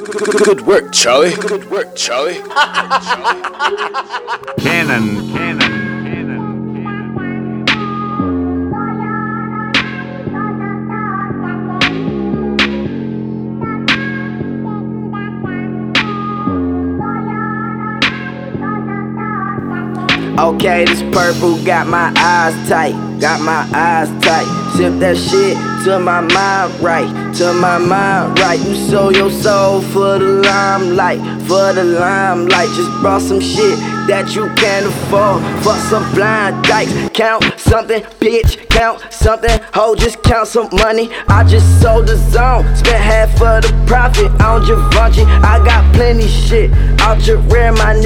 Good work, Charlie. Good work, Charlie. Cannon. Okay, this purple got my eyes tight, Sip that shit to my mind right, You sold your soul for the limelight, Just brought some shit that you can't afford for some blind dykes. Count something, bitch, count something, ho, just count some money. I just sold the zone, spent half of the profit on Givenchy. I got plenty shit out your rear, my nigga.